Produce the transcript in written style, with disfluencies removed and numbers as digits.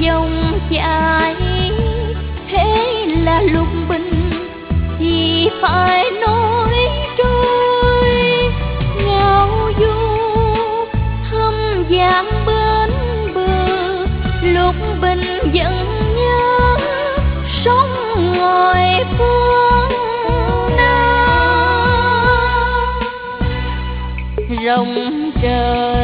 dòng chảy. Thế là lục bình thì phải nói trôi, ngao du thăm dáng bên bờ. Lục bình vẫn nhớ sống ngoài phương Nam. Rồng trời